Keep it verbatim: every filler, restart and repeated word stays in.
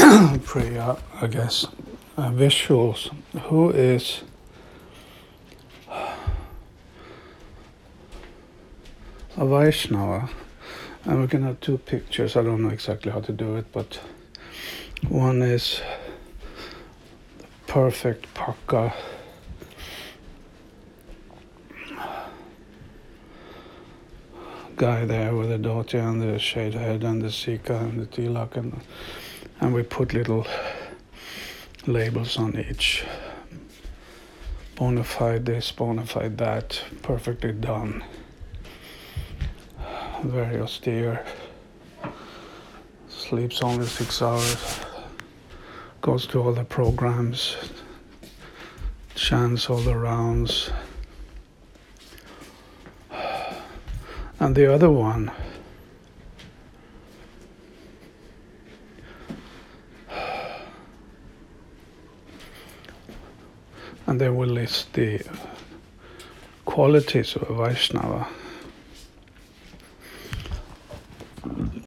Priya, I guess. Uh, visuals. Who is a Vaishnava? And we can have two pictures. I don't know exactly how to do it, but one is perfect Pakka guy there with the dhoti and the shaved head and the sika and the tilak, and, and we put little labels on each. Bona fide this, bona fide that, perfectly done. Very austere. Sleeps only six hours. Goes to all the programs. Chants all the rounds. And the other one, and then we'll list the qualities of a Vaishnava.